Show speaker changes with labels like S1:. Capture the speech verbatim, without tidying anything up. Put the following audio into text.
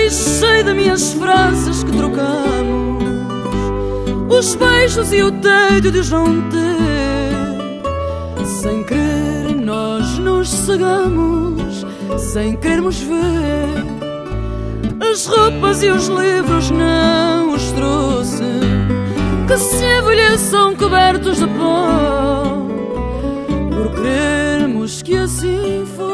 S1: deixei de minhas frases que trocamos, os beijos e o tédio de os não ter. Sem querer nós nos cegamos, sem querermos ver. As roupas e os livros não os trouxe, que se envelheçam cobertos de pó, por querermos que assim fosse.